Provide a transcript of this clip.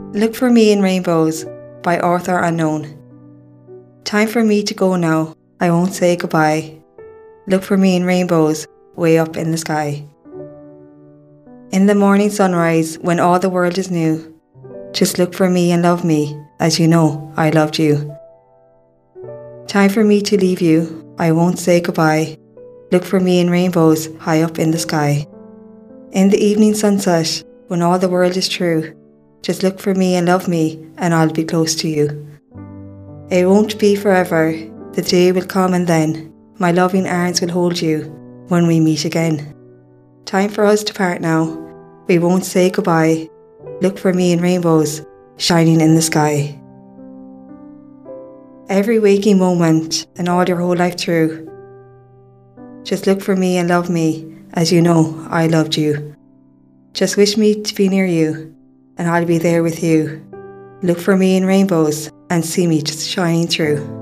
Look for Me in Rainbows by author unknown. Time for me to go now, I won't say goodbye. Look for me in rainbows way up in the sky. In the morning sunrise when all the world is new, just look for me and love me as you know I loved you. Time for me to leave you, I won't say goodbye. Look for me in rainbows high up in the sky. In the evening sunset when all the world is true, just look for me and love me and I'll be close to you. It won't be forever, the day will come and then my loving arms will hold you when we meet again. Time for us to part now, we won't say goodbye. Look for me in rainbows shining in the sky. Every waking moment and all your whole life through, just look for me and love me as you know I loved you. Just wish me to be near you and I'll be there with you. Look for me in rainbows and see me just shining through.